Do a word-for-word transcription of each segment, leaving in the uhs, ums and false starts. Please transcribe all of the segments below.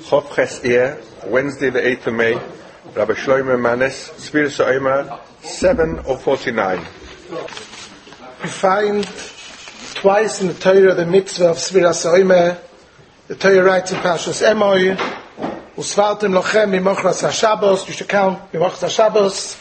Chofches Ear, Wednesday the eighth of May, Rabbi Shlomo Manes, Sfiras Omer, seven of forty-nine. We find twice in the Torah the mitzvah of Sfiras Omer. The Torah writes in Parshas Emor, Usvaltem lochem mimochras haShabbos, you should count mimochras haShabbos.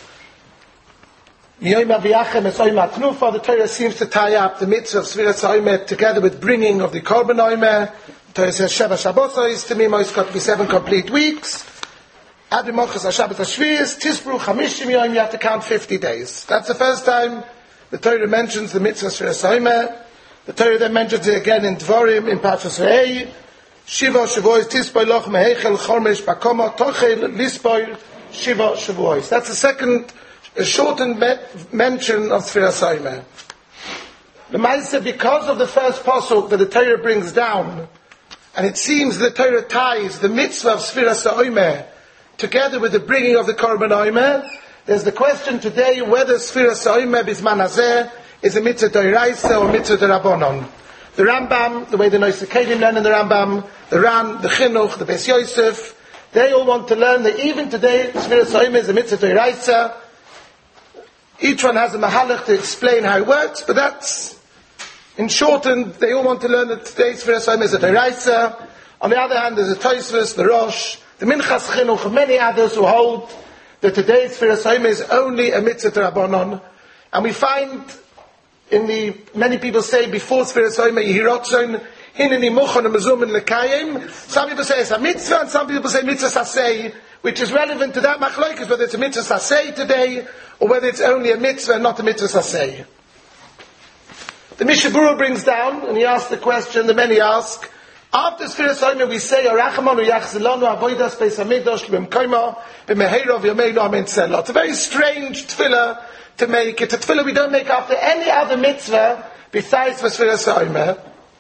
The Torah seems to tie up the mitzvah of Sfiras Omer together with bringing of the Korban Omer. The Torah says Sheva Shabbosos, to me it's got to be seven complete weeks. Ad Mimochas HaShabbat HaShvius, Tisbru Chamishim Yom, you have to count fifty days. That's the first time the Torah mentions the mitzvah of Sfiras Omer. The Torah then mentions it again in Dvorim, in Parshas Re'ei. Shiva Shavuos, Tisboi Loch Mehechel Chormesh Bakomo, Tochel Lisboi, Shiva Shavuos. That's the second a shortened me- mention of Sfiras Omer. The Maisa, because of the first pasuk that the Torah brings down, and it seems the Torah ties the mitzvah of Sfiras Omer together with the bringing of the Korban Omer, there's the question today whether Sfiras Omer Bisman Hazeh is a mitzvah d'oraisa or mitzvah d'Rabbanon. The Rambam, the way the Noisei Kelim learn in the Rambam, the Ran, the Chinuch, the Beis Yosef, they all want to learn that even today Sfiras Omer is a mitzvah d'oraisa. Each one has a mahalach to explain how it works, but that's, in shortened, they all want to learn that today's Sfiras Omer is a d'oraisa. On the other hand, there's a Tosfos, the Rosh, the Minchas Chinuch, and many others who hold that today's Sfiras Omer is only a mitzvah d'Rabbanon. And we find, in the, many people say before Sfiras Omer, Yehiratzon, Hineni Muchon, and Mezumin Lekayim. Some people say it's a mitzvah, and some people say mitzvah saseh, which is relevant to that machlokes, whether it's a mitzvah saseh today, or whether it's only a mitzvah and not a mitzvah saseh. The Mishnah Berurah brings down, and he asks the question that many ask, after Sfiras Omer we say, Arachamonu Yachzilonu Avodas Beis HaMikdash B'mkoimo B'meheiro V'yomeinu Amen Tzelo. It's a very strange tefillah to make. It's a tefillah we don't make after any other mitzvah besides for Sfiras Omer.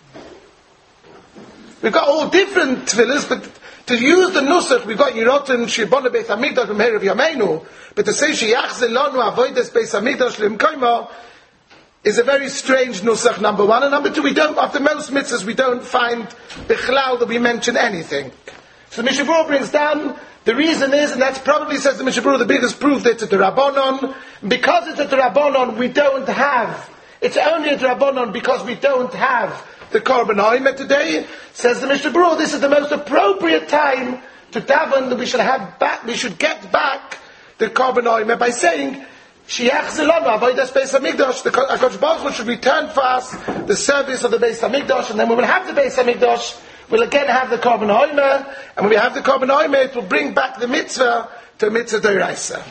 We've got all different tefillahs, but to use the nusach, we've got Yerotim Shibona Beis HaMikdash B'meheiro V'yomeinu, but to say Sheyachzilonu Avodas Beis HaMikdash B'mkoimo is a very strange nusach, number one. And number two, we don't, after most mitzvahs, we don't find bichlal that we mention anything. So the Mishnah Berurah brings down, the reason is, and that's probably, says the Mishnah Berurah, the biggest proof that it's a D'Rabbanon. Because it's a D'Rabbanon, we don't have, it's only a D'Rabbanon because we don't have the Korban Omer today. Says the Mishnah Berurah, this is the most appropriate time to daven that we should have back, we should get back the Korban Omer by saying, Shiach Zilonu Avodas Beis HaMikdash, the HaKadosh Baruch Hu should return for us the service of the Beis HaMikdash, and then when we have the Beis HaMikdash, we'll again have the Korban Omer, and when we have the Korban Omer, it will bring back the mitzvah to mitzvah d'oraisa.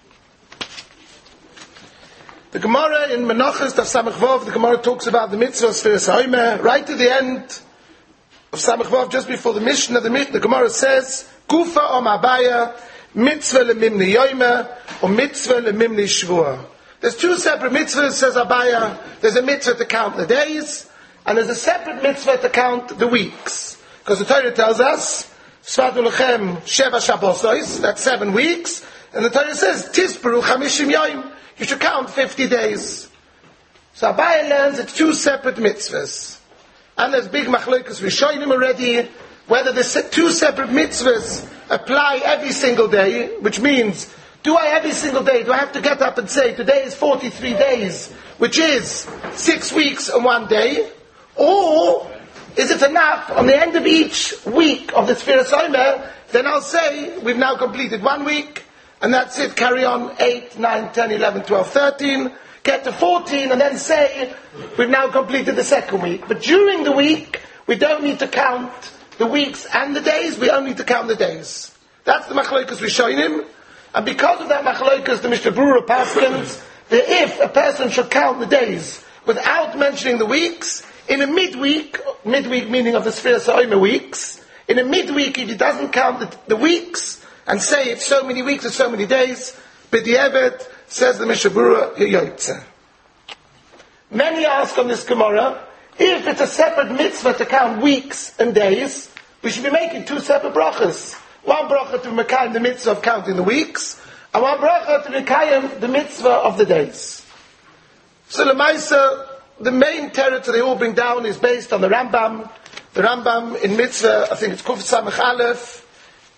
The Gemara in Menachos Daf Samach Vav, the Gemara talks about the mitzvah of Sfiras Omer. Right at the end of Samach Vav, just before the Mishnah, the, the Gemara says, Gufa Om Abaya, mitzvah lemimni yoyma, or mitzvah lemimni shvua. There's two separate mitzvahs, says Abaya. There's a mitzvah to count the days, and there's a separate mitzvah to count the weeks. Because the Torah tells us, Svatu lechem sheva shabbosos, that's seven weeks, and the Torah says, Tisbru chamishim yoyim, you should count fifty days. So Abaya learns it's two separate mitzvahs. And there's big machlokes rishonim already, whether the two separate mitzvahs apply every single day, which means, do I every single day, do I have to get up and say, today is forty-three days, which is six weeks and one day, or is it enough on the end of each week of the Sfiras Omer, then I'll say, we've now completed one week, and that's it, carry on eight, nine, ten, eleven, twelve, thirteen, get to fourteen, and then say, we've now completed the second week. But during the week, we don't need to count the weeks and the days, we only need to count the days. That's the machlokes rishonim, and because of that machlokes, the Mishnah Berurah paskins that if a person should count the days without mentioning the weeks, in a midweek, midweek meaning of the Sfiras Omer weeks, in a midweek if he doesn't count the, the weeks and say it's so many weeks or so many days, b'di'evet, says the Mishnah Berurah, yoytze. Many ask on this Gemara, if it's a separate mitzvah to count weeks and days, we should be making two separate brachas. One bracha to Mekayim the mitzvah of counting the weeks, and one bracha to Mekayim the mitzvah of the days. So Lemaisa, the main territory they all bring down is based on the Rambam. The Rambam in mitzvah, I think it's Kuf Samach Aleph,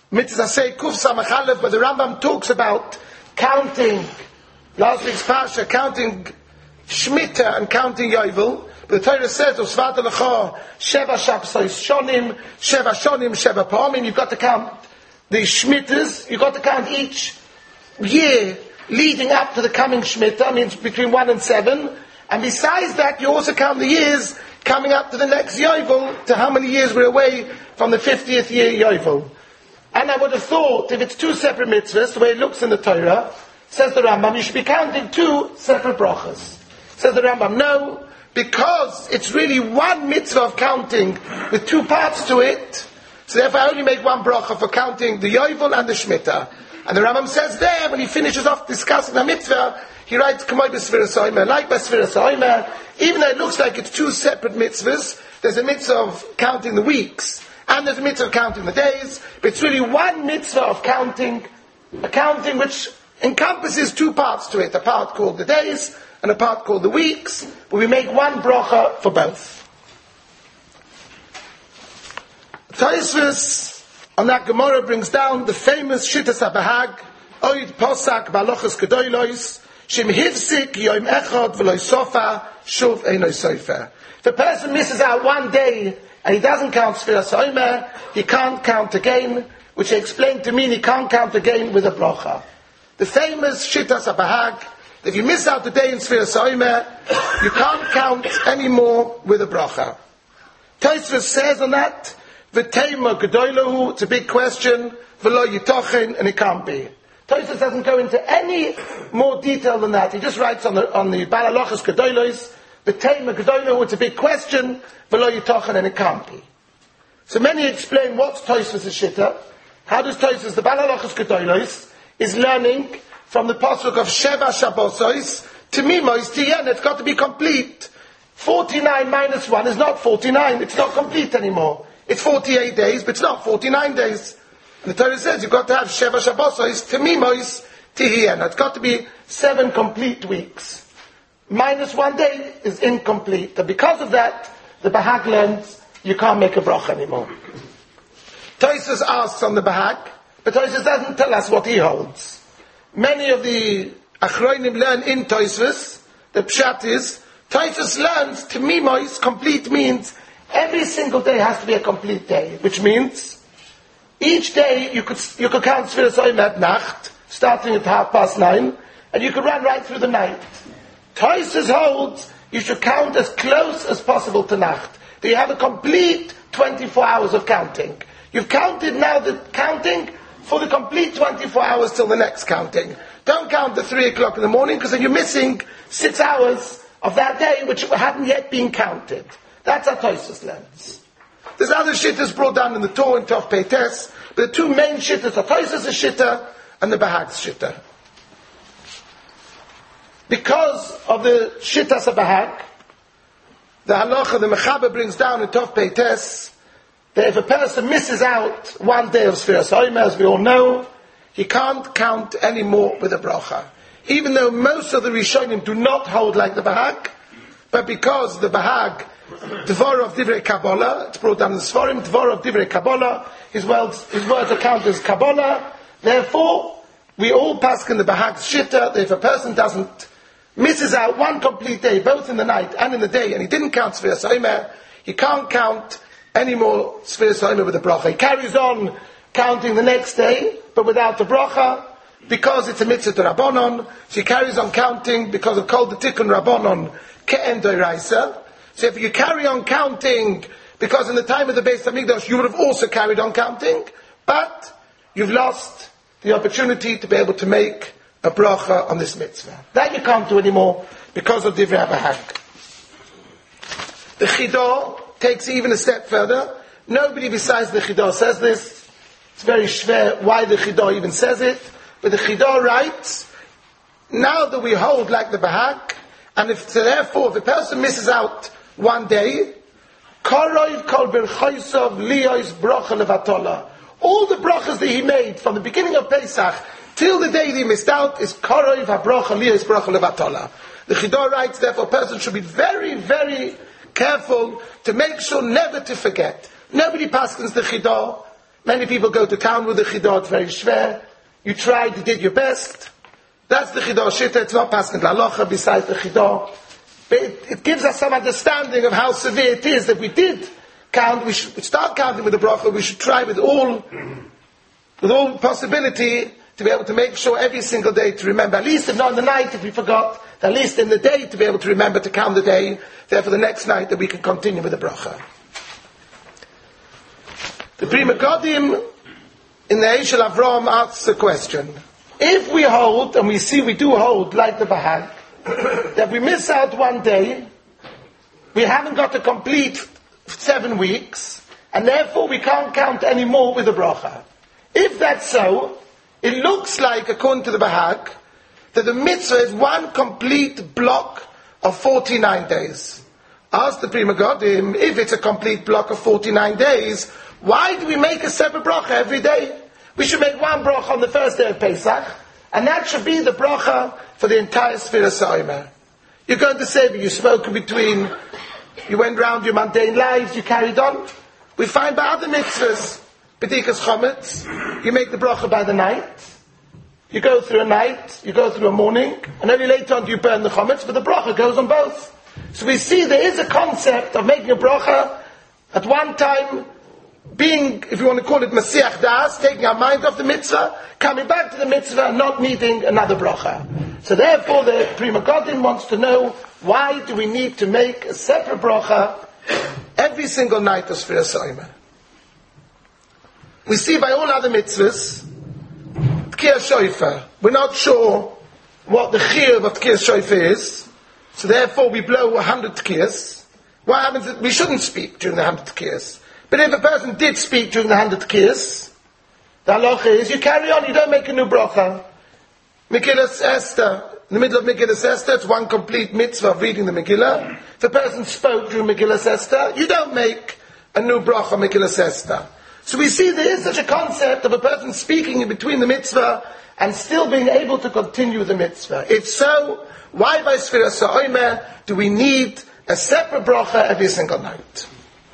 Mitzvah say Kuf Samach Aleph, but the Rambam talks about counting, last week's Parsha, counting Shemitah and counting Yovel. But the Torah says, Usvat Lecha, Sheva Shapsois Shonim, Sheva Shonim, Sheva Pa'amim. You've got to count the Shemitahs, you've got to count each year leading up to the coming Shemitah, means between one and seven. And besides that, you also count the years coming up to the next Yovel, to how many years we're away from the fiftieth year Yovel. And I would have thought, if it's two separate mitzvahs, the way it looks in the Torah, says the Rambam, you should be counting two separate brachas. Says the Rambam, no, because it's really one mitzvah of counting with two parts to it, so therefore I only make one bracha for counting the Yovel and the Shemitah. And the Rambam says there, when he finishes off discussing the mitzvah, he writes, K'may b'sfiras ha'omer, like b'sfiras ha'omer, even though it looks like it's two separate mitzvahs, there's a mitzvah of counting the weeks, and there's a mitzvah of counting the days, but it's really one mitzvah of counting, a counting which encompasses two parts to it, a part called the days, and a part called the weeks, but we make one bracha for both. Tosfos on that Gemara brings down the famous Shittas HaBahag, Oid Posak Balochas Kedolos, Shim Hivsik Yom Echad V'Lo Sofa Shuv Eino Sofer. If a person misses out one day and he doesn't count Sfiras HaOmer, he can't count again, which he explained to mean he can't count again with a bracha. The famous Shittas HaBahag, if you miss out the day in Sfiras HaOmer, you can't count anymore with a bracha. Tosfos says on that, V'teima Gedolahu, it's a big question, V'lo Yitochen, and it can't be. Tosfos doesn't go into any more detail than that. He just writes on the on the Balalochas Gedolos, V'teima Gedolahu, it's a big question, V'lo Yitochen, and it can't be. So many explain what's Tosfos' Shitta. How does Tosfos, the Balalochas Gedolos, is learning from the pasuk of Sheva Shabbosos to Mimos to Yen. It's got to be complete. forty-nine minus one is not forty-nine. It's not complete anymore. It's forty-eight days, but it's not forty-nine days. And the Torah says you've got to have Sheva Shabbosos to Mimos to Yen. It's got to be seven complete weeks. Minus one day is incomplete. And because of that, the Bahag learns you can't make a bracha anymore. Tosfos asks on the Bahag, but Tosfos doesn't tell us what he holds. Many of the Achronim learn in Tosfos, the Pshat is, Tosfos learns to Mimois, complete means every single day has to be a complete day, which means each day you could you could count Sfiras HaOmer at Nacht, starting at half past nine, and you could run right through the night. Tosfos holds you should count as close as possible to Nacht. That you have a complete twenty-four hours of counting. You've counted now the counting for the complete twenty-four hours till the next counting. Don't count the three o'clock in the morning, because then you're missing six hours of that day which hadn't yet been counted. That's how Tosfos learns. There's other shittas brought down in the Torah and Tov Peites, but the two main shittas are Tosfos' shitta and the Bahag's shitta. Because of the shittas of Bahag, the halacha, the Mechaber brings down in Tov Peites, that if a person misses out one day of Sfiras HaOmer, as we all know, he can't count anymore with a bracha. Even though most of the Rishonim do not hold like the Bahag, but because the Bahag, Dvor of Divrei Kabbalah, it's brought down in the Sforim, Dvor of Divrei Kabbalah, his words, his words are counted as Kabbalah, therefore, we all paskin the Bahag's shitta, that if a person doesn't, misses out one complete day, both in the night and in the day, and he didn't count Sfiras HaOmer, he can't count any more Sfiras HaOmer with the bracha. He carries on counting the next day, but without the bracha, because it's a mitzvah to Rabbanon. So he carries on counting because of Kol D'Tikkun Rabbanon Ke'en Doiraisa. So if you carry on counting, because in the time of the Beis Hamikdash you would have also carried on counting, but you've lost the opportunity to be able to make a bracha on this mitzvah. That you can't do anymore because of Divrei Bahag. The Chidah takes even a step further. Nobody besides the Chidah says this. It's very shver why the Chidah even says it. But the Chidah writes, now that we hold like the Bahag, and if so therefore if a person misses out one day, Korov kol berchoisov liyos bracha levatola. All the brachas that he made from the beginning of Pesach till the day that he missed out is Korov habracha liyos bracha levatola. The Chidah writes, therefore a person should be very, very careful to make sure never to forget. Nobody paskins the Chidah. Many people go to town with the chidah, it's very schwer. You tried, you did your best. That's the chidah shita, it's not passing the halacha besides the chidah. But it, it gives us some understanding of how severe it is that we did count, we should start counting with the bracha, we should try with all, with all possibility to be able to make sure every single day to remember, at least if not in the night, if we forgot, at least in the day to be able to remember to count the day, therefore the next night that we can continue with the bracha. The Pri Megadim in the Eish of Avram asks a question. If we hold, and we see we do hold, like the Bahag, that we miss out one day, we haven't got a complete seven weeks, and therefore we can't count anymore with the bracha. If that's so, it looks like, according to the Bahag, that the mitzvah is one complete block of forty-nine days. Ask the Pri Megadim, if it's a complete block of forty-nine days, why do we make a separate bracha every day? We should make one bracha on the first day of Pesach, and that should be the bracha for the entire Sfiras HaOmer. You're going to say that you spoke in between, you went round your mundane lives, you carried on. We find by other mitzvahs, B'dikas Chometz, you make the bracha by the night, you go through a night, you go through a morning, and only later on do you burn the Chometz, but the bracha goes on both. So we see there is a concept of making a bracha at one time, being, if you want to call it Masiach Das, taking our mind off the mitzvah, coming back to the mitzvah, and not needing another bracha. So therefore the Pri Megadim wants to know, why do we need to make a separate bracha every single night of Sfiras HaOmer? We see by all other mitzvahs, Tkiyah Shofar. We're not sure what the chiyuv of Tkiyah Shofar is, so therefore we blow a hundred tkiyas. What happens is we shouldn't speak during the hundred tkiyas. But if a person did speak during the hundred tkiyas, the halacha is you carry on, you don't make a new bracha. Megillah Esther, in the middle of Megillah Esther, it's one complete mitzvah of reading the Megillah. If a person spoke during Megillah Esther, you don't make a new bracha of Megillah Esther. So we see there is such a concept of a person speaking in between the mitzvah and still being able to continue the mitzvah. If so, why by Sfiras HaOmer do we need a separate bracha every single night?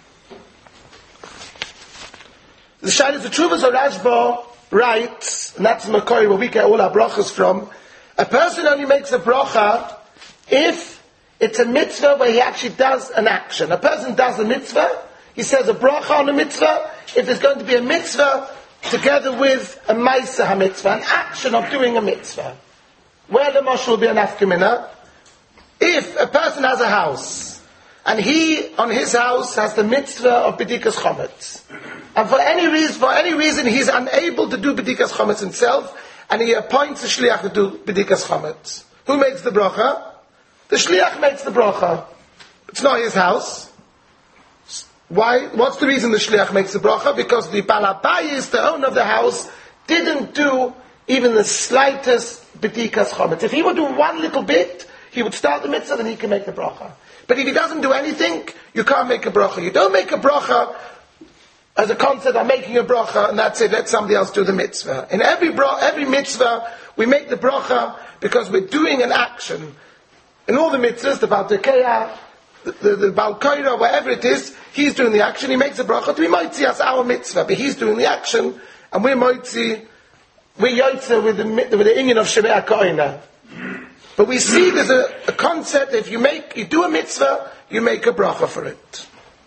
The Shailas the Truvas of Rashba writes, and that's the Makori where we get all our brachas from, a person only makes a bracha if it's a mitzvah where he actually does an action. A person does a mitzvah, he says a bracha on a mitzvah, if there's going to be a mitzvah together with a Maisa HaMitzvah, an action of doing a mitzvah. Where the Moshe will be an afkamina, if a person has a house, and he, on his house, has the mitzvah of B'dikas Chometz, and for any reason, for any reason, he's unable to do B'dikas Chometz himself, and he appoints a shliach to do B'dikas Chometz. Who makes the bracha? The shliach makes the bracha. It's not his house. Why? What's the reason the shliach makes the bracha? Because the Balabayis, the owner of the house, didn't do even the slightest B'dikas Chometz. If he would do one little bit, he would start the mitzvah, then he can make the bracha. But if he doesn't do anything, you can't make a bracha. You don't make a bracha as a concept of making a bracha, and that's it, let somebody else do the mitzvah. In every bra- every mitzvah, we make the bracha because we're doing an action. In all the mitzvahs, the Baal Tekeah, the, the, the Baal Koira, whatever it is, he's doing the action, he makes a bracha, we might see as our mitzvah, but he's doing the action, and we might see, we're yotze with the, with the inyan of Shemei HaKoina. But we see there's a, a concept, if you make, you do a mitzvah, you make a bracha for it.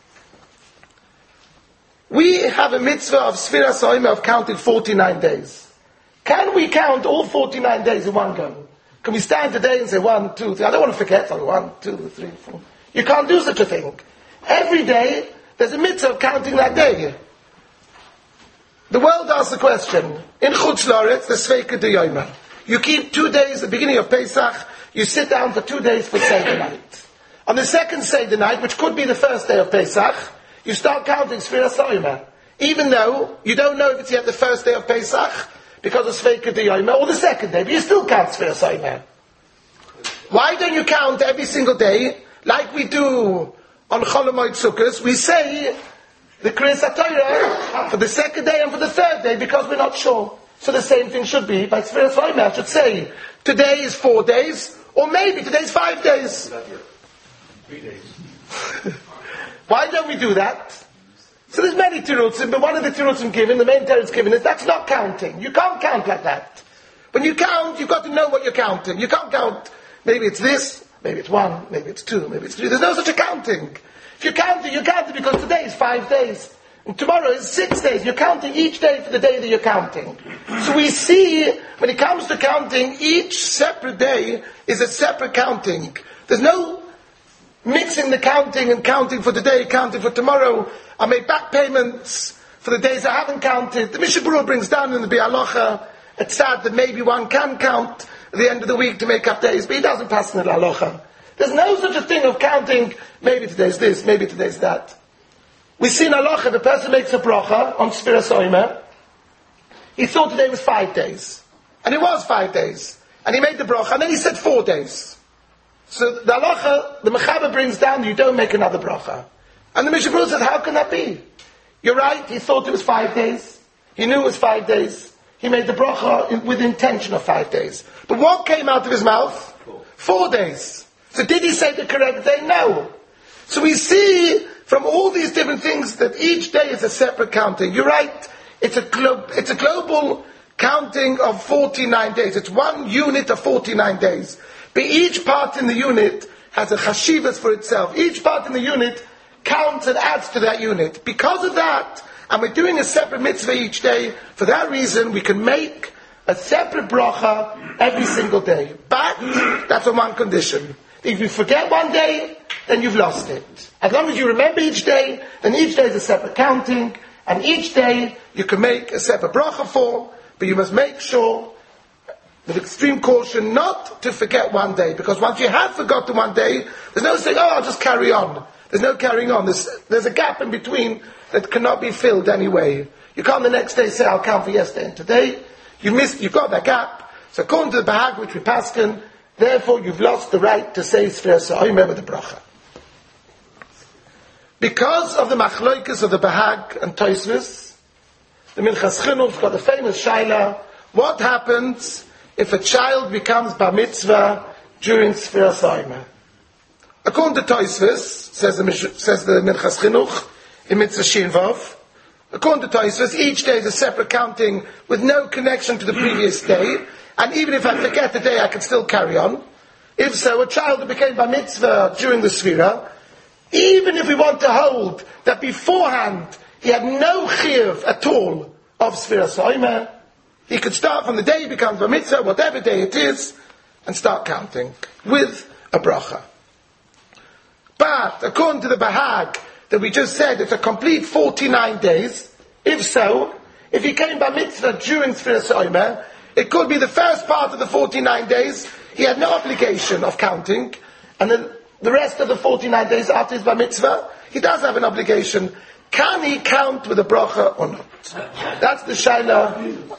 We have a mitzvah of Sfiras HaOmer of counting forty-nine days. Can we count all forty-nine days in one go? Can we stand today and say one, two, three? I don't want to forget. One, two, three, four. You can't do such a thing. Every day, there's a mitzvah of counting that day. The world asks the question, in Chutz La'aretz, the Sveika D'Yomer. You keep two days, the beginning of Pesach, you sit down for two days for Seder night. On the second Seder night, which could be the first day of Pesach, you start counting Sfiras HaOmer. Even though you don't know if it's yet the first day of Pesach, because of Sveika D'Yomer, or the second day, but you still count Sfiras HaOmer. Why don't you count every single day, like we do on Chol Hamoed Sukkos? We say the Kriyas HaTorah for the second day and for the third day, because we're not sure. So the same thing should be by Sfiras HaOmer. I should say, today is four days, or maybe today's five days. Three days. Why don't we do that? So there's many tirutzim, but one of the tirutzim given, the main teretz given, is that's not counting. You can't count like that. When you count, you've got to know what you're counting. You can't count, maybe it's this, maybe it's one, maybe it's two, maybe it's three. There's no such accounting. If you're counting, you're counting because today is five days. And tomorrow is six days. You're counting each day for the day that you're counting. So we see, when it comes to counting, each separate day is a separate counting. There's no mixing the counting and counting for today, counting for tomorrow. I made back payments for the days I haven't counted. The Mishnah Berurah brings down in the Bi'alocha, it's sad that maybe one can count at the end of the week to make up days, but he doesn't pass in the Halacha. There's no such a thing of counting, maybe today's this, maybe today's that. We see in Halacha, the person makes a bracha on Sfiras Omer. He thought today was five days. And it was five days. And he made the bracha, and then he said four days. So the Halacha, the Mechaber brings down, you don't make another bracha. And the Mishnah Berurah says, how can that be? You're right, he thought it was five days. He knew it was five days. He made the bracha in, with intention of five days. But what came out of his mouth? Four days. So did he say the correct day? No. So we see from all these different things that each day is a separate counting. You're right, it's a, glo- it's a global counting of forty-nine days. It's one unit of forty-nine days. But each part in the unit has a chashivas for itself. Each part in the unit counts and adds to that unit. Because of that, and we're doing a separate mitzvah each day, for that reason we can make a separate bracha every single day. But that's on one condition. If you forget one day, then you've lost it. As long as you remember each day, then each day is a separate counting, and each day you can make a separate bracha for, but you must make sure, with extreme caution, not to forget one day, because once you have forgotten one day, there's no saying, oh, I'll just carry on. There's no carrying on. There's, there's a gap in between that cannot be filled anyway. You can't the next day say, I'll count for yesterday and today. You missed, you've got that gap. So according to the Bahag, which we paskin, therefore you've lost the right to say Sfiras Omer with the bracha. Because of the machloikas of the Bahag and Tosfos, the Minchas Chinuch got the famous shaila, what happens if a child becomes bar mitzvah during Sfiras Omer? According to Tosfos, says the, says the Minchas Chinuch, in Mitzvah Shin Vav, according to Tosfos, each day is a separate counting with no connection to the previous day, and even if I forget the day, I can still carry on. If so, a child who became bar mitzvah during the Sfira, even if we want to hold that beforehand he had no chiyuv at all of Sfiras Omer, he could start from the day he becomes bar mitzvah, whatever day it is, and start counting with a bracha. But according to the Bahag that we just said, it's a complete forty-nine days. If so, if he came bar mitzvah during Sfiras Omer, it could be the first part of the forty-nine days, he had no obligation of counting, and then the rest of the forty-nine days after his bar mitzvah, he does have an obligation. Can he count with a bracha or not? That's the shaila.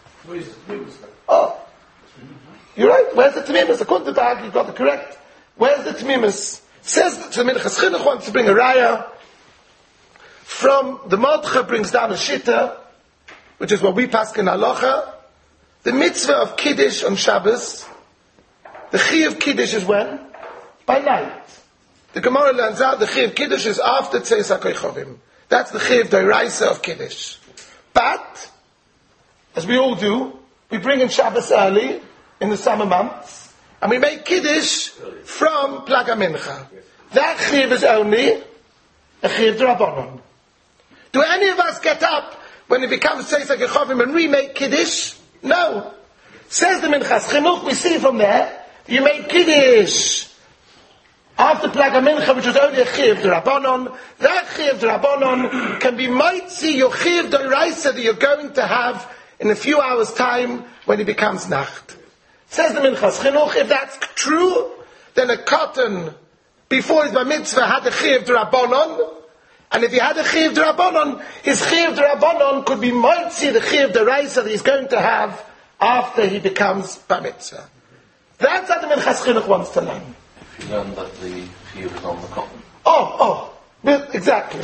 Oh, you're right. Where's the tamimus? According to the Bahag, you've got the correct. Where's the tamimus? Says that the Minchas Chinuch wants to bring a raya from the Mordcha brings down a shitta, which is what we pass in halacha. The mitzvah of Kiddush on Shabbos, the Chi of Kiddush is when? By night. The Gemara learns out the Chi of Kiddush is after Tzeis HaKoichovim. That's the Chi of Doraisa of Kiddush. But, as we all do, we bring in Shabbos early, in the summer months, and we make Kiddush from Plaga Mincha. That Chi is only a Chi of Drabonon. Do any of us get up when it becomes Tzeis HaKoichovim and remake Kiddush? No. Says the Minchas Chinuch, we see from there, you made Kiddush after Plaga Mincha, which was only a Chi of Drabonon. That Chi of Drabonon can be mitzi your Chi of Doraisa that you're going to have in a few hours' time when it becomes Nacht. Says the Minchas Chinuch, if that's true, then a cotton before his bar mitzvah had a Chi of Drabonon, and if he had a Chi of Drabonon, his Chi of Drabonon could be mitzi the Chi of Doraisa that he's going to have after he becomes bar mitzvah. That's what the Minchas Chinuch wants to learn. If you learn that the Chi was on the cotton. Oh, oh, exactly.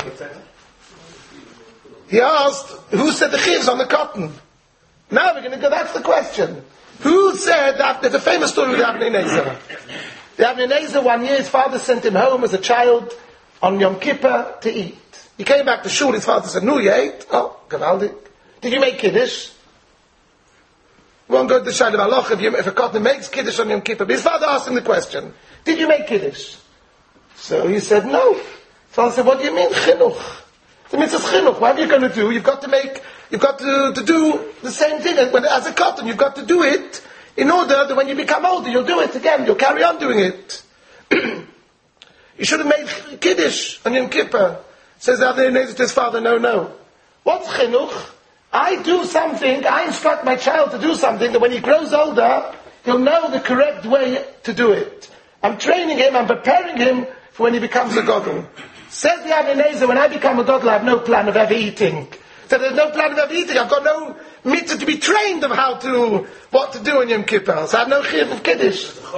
He asked, who said the Chi is on the cotton? Now we're going to go, that's the question. Who said that? There's a famous story with Avnei Nezer. The Avnei Nezer, one year his father sent him home as a child on Yom Kippur to eat. He came back to shul, his father said, "No, you ate." Oh, gewaldig. Did you make Kiddush? We won't go to the Shaila of Aloch if, you, if a cotton makes Kiddush on Yom Kippur. But his father asked him the question, "Did you make Kiddush?" So he said, "No." His father said, "What do you mean, chinuch? The mitzvah is chinuch. What are you going to do? You've got to make, you've got to, to do the same thing as, as a cotton. You've got to do it in order that when you become older, you'll do it again. You'll carry on doing it." You should have made Kiddush on Yom Kippur. Says the other neighbor to his father, "No, no. What's chinuch? I do something, I instruct my child to do something that when he grows older, he'll know the correct way to do it. I'm training him, I'm preparing him for when he becomes a godel." Says the Avinezer, "When I become a godel, I have no plan of ever eating." So there's no plan of ever eating. I've got no mitzvah to be trained of how to, what to do in Yom Kippur. So I have no chiyuv of Kiddush. Oh,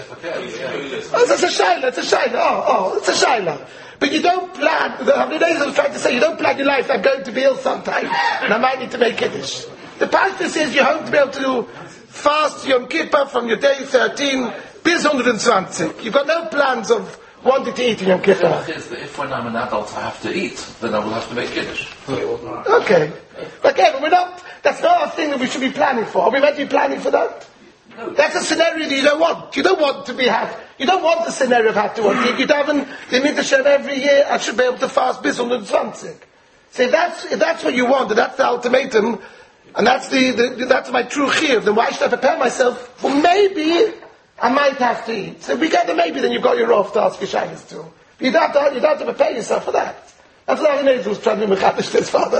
it's a shayla, it's a shayla. Oh, oh, it's a shayla. But you don't plan, the Avinezer was trying to say, you don't plan your life, I'm going to be ill sometime, and I might need to make Kiddush. The pastor says you hope to be able to fast Yom Kippur from your day thirteen bis one hundred twenty. You've got no plans of wanting to eat in Yom Kippur. The is that if when I'm an adult I have to eat, then I will have to make Kiddush. Okay. Okay, but we're not, that's not a thing that we should be planning for. Are we meant to be planning for that? No. That's a scenario that you don't want. You don't want to be have. You don't want the scenario of have to want to eat. You don't the mitzvah every year. I should be able to fast bis one hundred twenty. So if that's if that's what you want, and that's the ultimatum, and that's the, the that's my true chiyuv, then why should I prepare myself? Well, maybe I might have to eat. So if we get the maybe, then you've got your off to ask your shyness to. You don't have to. You don't have to prepare yourself for that. That's what Avinezer was trying to mechadish to his father.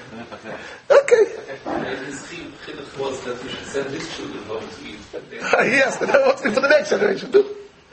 Okay. His chiddush was that we should send his children home to eat. He has to know what's good for the next generation too.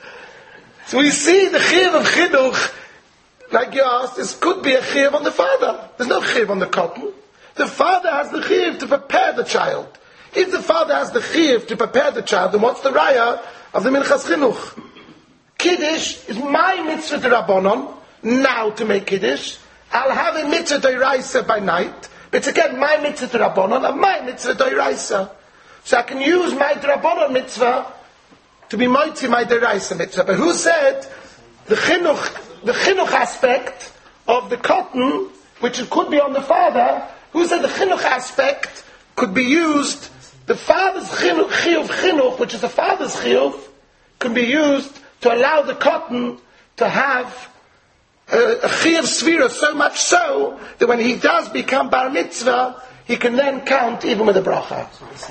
So we see the chiyuv of chinuch, like you asked, this could be a chiyuv on the father. There's no chiyuv on the cotton. The father has the chiyuv to prepare the child. If the father has the chiyuv to prepare the child, then what's the raya of the minchas chinuch? Kiddush is my mitzvah to Rabbanon, now to make Kiddush. I'll have a mitzvah d'oraisa by night, but it's again my mitzvah to Rabbanon and my mitzvah d'oraisa. So I can use my Rabbanon mitzvah to be mighty my d'oraisa mitzvah. But who said the chinuch, the chinuch aspect of the cotton, which it could be on the father, who said the chinuch aspect could be used, the father's chinuch, chiyuv chinuch, which is the father's chiyuv, can be used to allow the cotton to have a, a chiyuv svira, so much so that when he does become bar mitzvah, he can then count even with a bracha.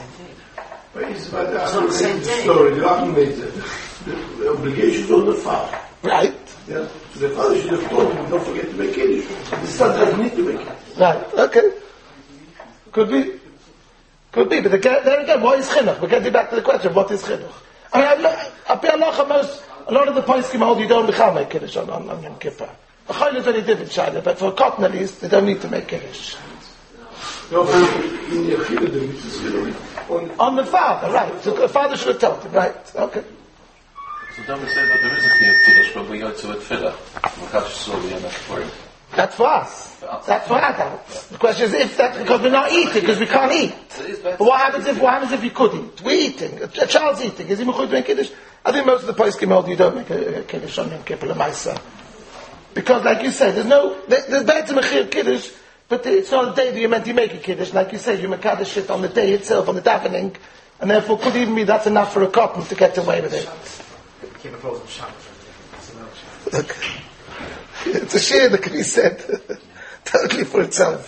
But it's about the same story. The Rambam made the, the, the obligations on the father. Right. Yeah. So the father should have told him, don't forget to make Kiddush. The son doesn't need to make it. Right. Okay. Could be. Could be. But again, there again, what is chinuch? We're getting back to the question, what is chinuch? I mean, I pay Allah most, a lot of the poskim hold you don't become make Kiddush on, on, on Yom Kippur. A chayil is very different, Shayla, but for a cotton at least, they don't need to make Kiddush. No, in the Achilles, on the father, right. So the father should have told him, right. Okay. So don't we say that there is a chiyuv Kiddush, but we go to a tefillah. Mechadish Soli and Echporim. That's for us. That's for adults. The question is if that, because we're not eating, because we can't eat. But what happens if, what happens if you could eat? We're eating. A, a child's eating. Is he mechuyev to make Kiddush? I think most of the poskim hold you don't make a, a Kiddush on Yom Kippur L'maisa. Because like you said, there's no, there, there's better mechir Kiddush, but it's not a day that you're meant to make a Kiddush. Like you said, you mekadosh it on the day itself, on the davening, and therefore could even be that's enough for a cotton to get away with it. Okay. It's a share that can be said totally for itself.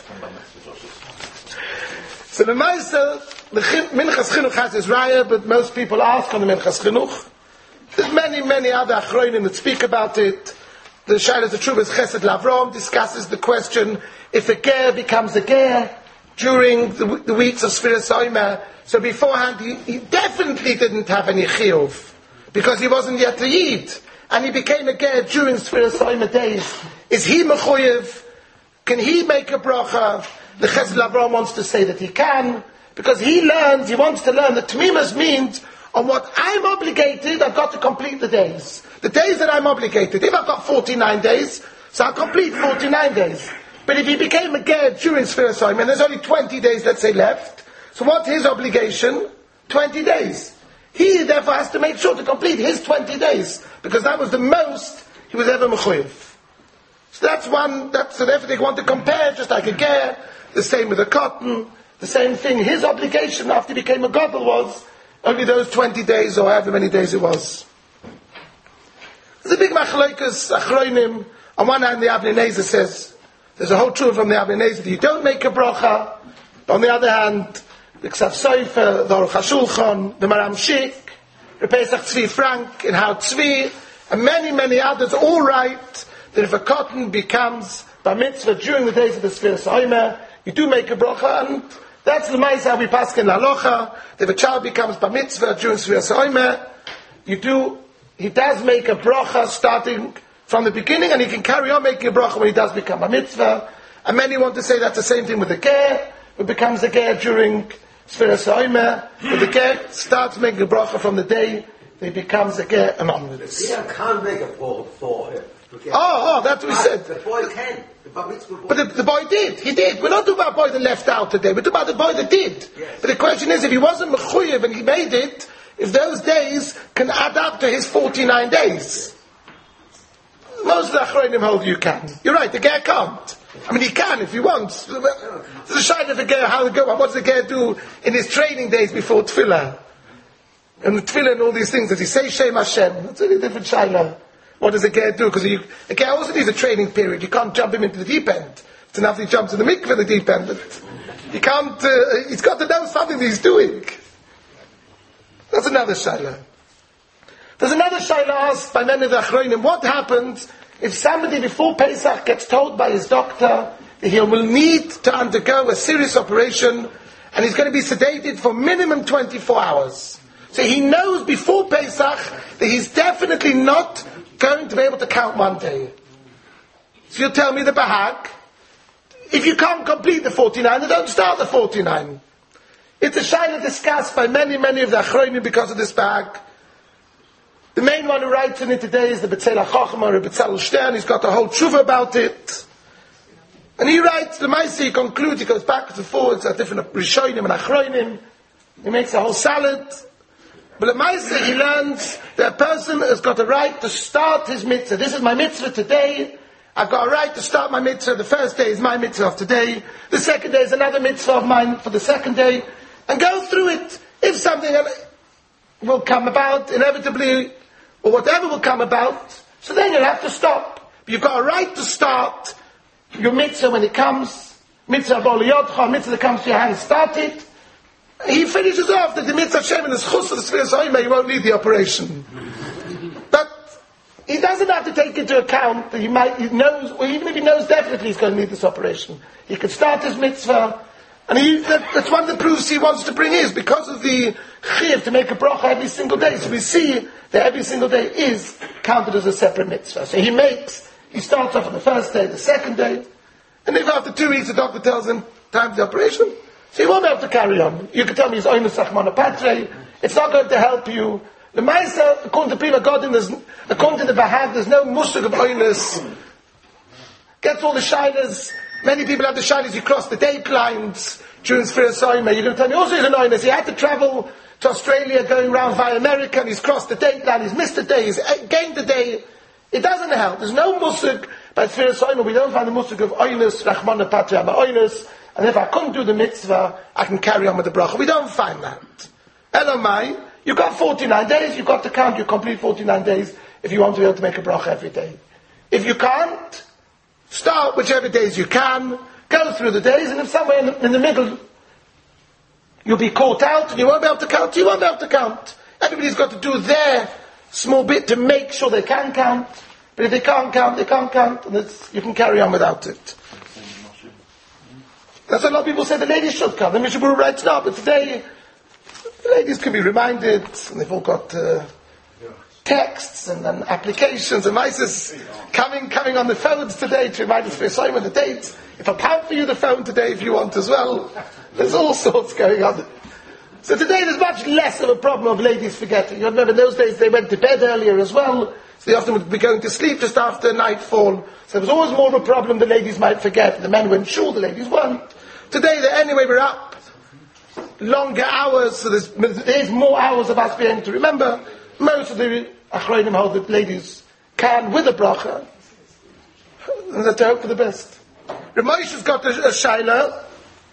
So the Meister, the Minchas Chinuch has his raya, but most people ask on the Minchas Chinuch. There's many, many other achronim that speak about it. The Shailas the Trubas Chesed Lavrom discusses the question if a ger becomes a ger during the, the weeks of Sfiras Omer. So beforehand he, he definitely didn't have any chiyuv because he wasn't yet a yid. And he became a ger during Sfiras Omer days. Is he mechuyev? Can he make a bracha? The Chesed Lavrom wants to say that he can, because he learns, he wants to learn that Tmimas means, on what I'm obligated, I've got to complete the days. The days that I'm obligated. If I've got forty-nine days, so I'll complete forty-nine days. But if he became a ger during Sfiras Omer, and there's only twenty days, let's say, left, so what's his obligation? twenty days. He therefore has to make sure to complete his twenty days, because that was the most he was ever mechuyev. So that's one, that's, so therefore they want to compare, just like a ger, the same with the cotton, the same thing. His obligation after he became a gadol was only those twenty days or however many days it was. There's a big machlokes, achronim. On one hand, the Avnei Nezer says, there's a whole truth from the Avnei Nezer that you don't make a bracha. On the other hand, the Ksav Sofer, the Aruch HaShulchan, the Maram Shik, the Pesach Tzvi Frank, in How Tzvi, and many, many others all write that if a cotton becomes bar mitzvah during the days of the Sfiras HaOmer, you do make a bracha, and that's the Maisa how we pass in Lalocha. If a child becomes bar mitzvah during Sfiras HaOmer, you do, he does make a bracha starting from the beginning, and he can carry on making a bracha when he does become bar mitzvah. And many want to say that's the same thing with the ger, who becomes a ger during Sfiras HaOmer, but the ger starts making a bracha from the day that he becomes a ger and onwards. The can't make a bracha for him. Oh, oh, that's what we said. The boy can. The bar mitzvah boy. But the, the boy did. He did. We're not talking about a boy that left out today. We're talking about the boy that did. Yes. But the question is, if he wasn't mechuyev and he made it, if those days can add up to his forty-nine days. Most of the achronim hold you can. You're right, the ger can't. I mean, he can if he wants. There's a shayla of the ger, how to go. What does the ger do in his training days before tefillah? And the tefillah and all these things. Does he say Shem Hashem? That's a really different shayla. What does a ger do? Because a ger also needs a training period. You can't jump him into the deep end. It's enough he jumps in the mikveh in the deep end. But you can't, uh, he's got to know something that he's doing. That's another shayla. There's another shayla asked by many of the achronim. What happens if somebody before Pesach gets told by his doctor that he will need to undergo a serious operation and he's going to be sedated for minimum twenty-four hours? So he knows before Pesach that he's definitely not going to be able to count one day. So you'll tell me the bahag, if you can't complete the forty-nine, then don't start the forty-nine. It's a shayla discussed by many, many of the achronim because of this bahag. The main one who writes in it today is the B'Tzelach Chochmah, or B'Tzalel Stern. He's got a whole tshuva about it. And he writes, the Maisa, he concludes, he goes back and forwards at different Rishonim and Achronim. He makes a whole salad. But the Maisa, he learns that a person has got a right to start his mitzvah. This is my mitzvah today. I've got a right to start my mitzvah. The first day is my mitzvah of today. The second day is another mitzvah of mine for the second day. And go through it. If something will come about, inevitably, or whatever will come about, so then you'll have to stop. But you've got a right to start your mitzvah when it comes. Mitzvah b'oli yodcha, mitzvah that comes to your hand, start it. He finishes off that the mitzvah Shem and his chus of the Sfiras HaOmer, you won't need the operation. But he doesn't have to take into account that he might, he knows, or even if he knows definitely he's going to need this operation. He could start his mitzvah, and he, that, that's one of the proofs he wants to bring is because of the chiv to make a bracha every single day. So we see that every single day is counted as a separate mitzvah. So he makes, he starts off on the first day, the second day, and if after two weeks the doctor tells him time for the operation, so he won't be able to carry on. You can tell me he's oinus achmana patre. It's not going to help you. The Maisa, according to Prima Godin, there's, according to the Bahag, there's no musuk of oinus. Gets all the shiners. Many people have the shiners. You cross the date lines during Sfiras HaOmer. You're going to tell me also he's an oinus. He had to travel to Australia going around via America and he's crossed the date line. He's missed the day. He's gained the day. It doesn't help. There's no musuk by Sfiras HaOmer. We don't find the musuk of oinus, rachmana patre, ama oinus. And if I couldn't do the mitzvah, I can carry on with the bracha. We don't find that. Elamai, you've got forty-nine days, you've got to count your complete forty-nine days if you want to be able to make a bracha every day. If you can't, start whichever days you can, go through the days, and if somewhere in the, in the middle you'll be caught out and you won't be able to count, you won't be able to count. Everybody's got to do their small bit to make sure they can count. But if they can't count, they can't count, and it's, you can carry on without it. That's what a lot of people say the ladies should come. The Mishnah Berurah writes now, but today the ladies can be reminded, and they've all got uh, texts and, and applications and mices coming coming on the phones today to remind us for Sfiras HaOmer the dates. If I count for you the phone today if you want as well. There's all sorts going on. So today there's much less of a problem of ladies forgetting. You remember in those days they went to bed earlier as well, so they often would be going to sleep just after nightfall. So there was always more of a problem the ladies might forget. The men went shul, the ladies weren't. Today, they, anyway, we're up longer hours, so there's, there's more hours of us being able to remember. Most of the achronim hold that ladies can with a bracha. And let's hope for the best. Rav Moshe's got a, a shaila.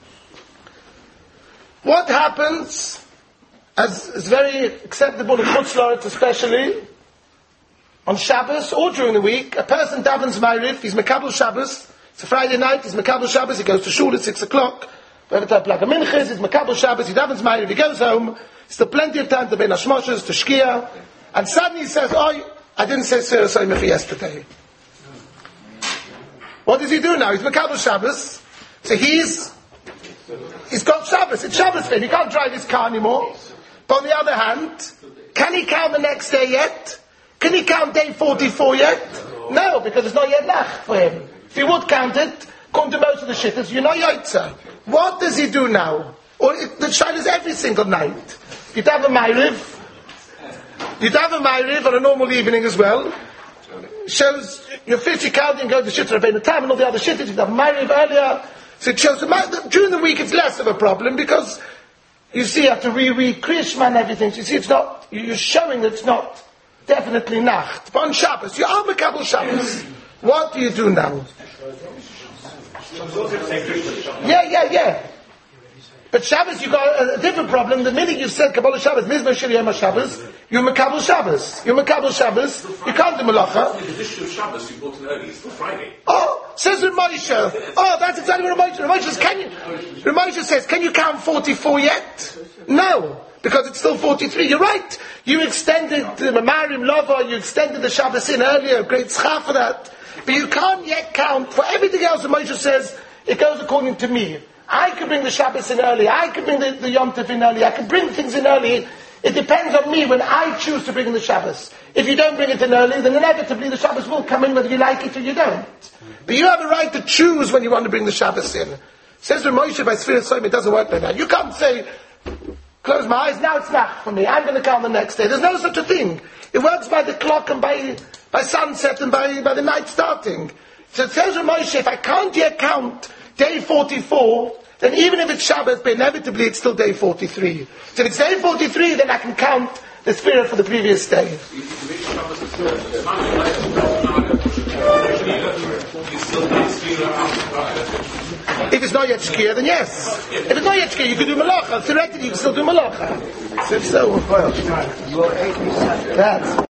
What happens, as is very acceptable in Chutz La'aretz especially, on Shabbos or during the week, a person davens Ma'ariv, he's Mekabel Shabbos, it's a Friday night, he's Mekabel Shabbos, he goes to shul at six o'clock, wherever to Plaga Minchas, he's Mekabel Shabbos, he davens Ma'ariv, he goes home, still plenty of time to Ben Hashmoshes, to Shkia, and suddenly he says, oh, I didn't say Sfira Soimach yesterday. What does he do now? He's Mekabel Shabbos, so he's, he's got Shabbos, it's Shabbos for him, he can't drive his car anymore. But on the other hand, can he count the next day yet? Can he count day forty-four yet? No, because it's not yet Nacht for him. If he would count it, according to most of the shittahs, you're not Yaitza. What does he do now? Or it, the shaila is every single night. You'd have a Ma'ariv, you'd have a Ma'ariv on a normal evening as well. Shows you're fifty counting, go to the shittah Rabbeinu Tam and all the other shittahs, you'd have a Ma'ariv earlier. So it shows that during the week it's less of a problem because you see you have to re-read Kriyashma and everything. So you see it's not, you're showing that it's not definitely Nacht. But on Shabbos, you are Mekabel Shabbos. What do you do now? Yeah, yeah, yeah. But Shabbos, you got a different problem. The minute you said Kabbalah Shabbos, Mizmor Shir Yom Shabbos, you're Mekabel Shabbos. You're Mekabel Shabbos. You can't do Malacha. The issue of Shabbos, you brought it early. It's still Friday. Oh, says Rav Moshe. Oh, that's exactly what Rav Moshe. Rav Moshe says, can you? Rav Moshe says, can you count forty-four yet? No. Because it's still forty-three. You're right. You extended the Mamarim Lova, you extended the Shabbos in earlier, great schar for that. But you can't yet count for everything else. Moshe says, it goes according to me. I can bring the Shabbos in early, I can bring the, the Yom Tov in early, I can bring things in early. It depends on me when I choose to bring in the Shabbos. If you don't bring it in early, then inevitably the Shabbos will come in whether you like it or you don't. But you have a right to choose when you want to bring the Shabbos in. Says Rav Moshe by Sfira Soim, it doesn't work like that. You can't say, close my eyes, now it's Nacht for me, I'm going to count the next day. There's no such a thing. It works by the clock and by, by sunset and by, by the night starting. So it says Rav Moshe, if I can't yet count day forty-four, then even if it's Shabbos, but inevitably it's still day forty-three. So if it's day forty-three, then I can count the spirit for the previous day. If it's not yet Shkia, then yes. If it's not yet Shkia, you can do Malacha. Theoretically, you can still do Malacha. So, so. That's